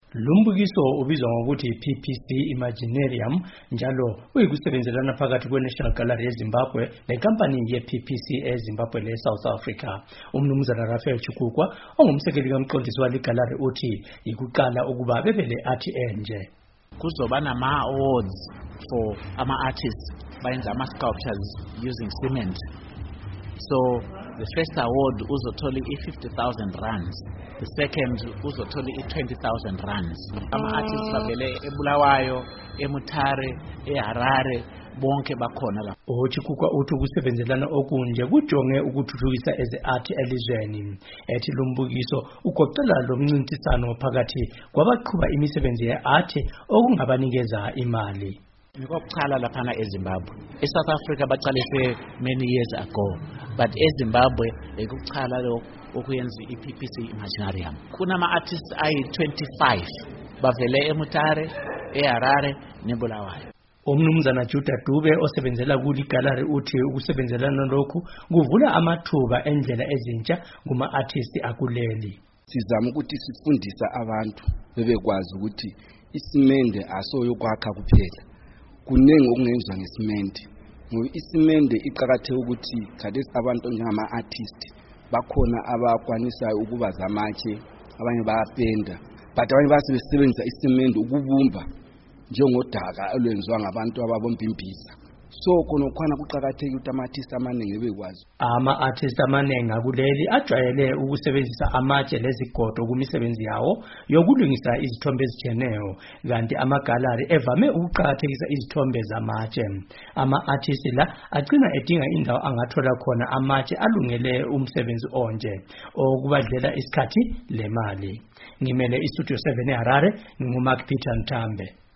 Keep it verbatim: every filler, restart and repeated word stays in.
Lumbukiso ubizwa ngokuthi P P C Imaginarium njalo uyikusebenzelana phakathi kwe-National Gallery eZimbabwe lenkampani ye-P P C eZimbabwe le-South Africa. Umnumzana Raphael Chikukwa ongumsekeli kamqondisi wale gallery uthi ikuqala ukuba bebele athi enje. Kuzoba nama awards for ama artists bayenza ama sculptures using cement. So the first award uzothola i-fifty thousand rands. The second uzothola i-twenty thousand rands. Ama artists bavele eBulawayo, eMutare, eHarare bonke bakhona la. Ochikukwa uthi ukusebenzelana okunje kujonge ukuthuthukisa eze-art elizweni. Ethi lumbukiso ugoqela lo mncintisano phakathi kwabaqhuba imisebenzi ye-art okungabanikeza imali. Ngikokuchala laphana eZimbabwe. eSouth Africa baqalise many years ago, but eZimbabwe ekuchala lo okuyenza i-P P C Imaginarium. Kunama artists ayi twenty-five bavele eMutare, eHarare neBulawayo. Umnumzana Juda Dube osebenzela kuli gallery uthi ukusebenzelana lokhu kuvula amathuba endlela ezintsha kuma artists akuleli. Sizama ukuthi sifundisa abantu bebekwazi ukuthi isimende asoyokwakha kuphela. Kunengi okungenziwa ngesimende. Ngoba isimende iqakatheke ukuthi kade abantu njengama artists bakhona abakwanisayo ukuba zamatshe, abanye bayapenda, but abanye basebenzisa isimende ukubumba njengodaka olwenziwa ngabantu ababomba imbiza. So khona kuqakatheke ukuthi ama-artists amaningi bekwazi. Ama-artists amaningi akuleli ajwayele ukusebenzisa amatshe lezigodo kumisebenzi yawo yokulungisa izithombe ezijeneyo, kanti amagalari evame ukuqakathekisa izithombe zamatshe. Ama-artists la agcina edinga indawo angathola khona amatshe alungele umsebenzi onje okubadlela isikhathi lemali. Ngimele iStudio seven eHarare, nginguMark Peter Ntambe.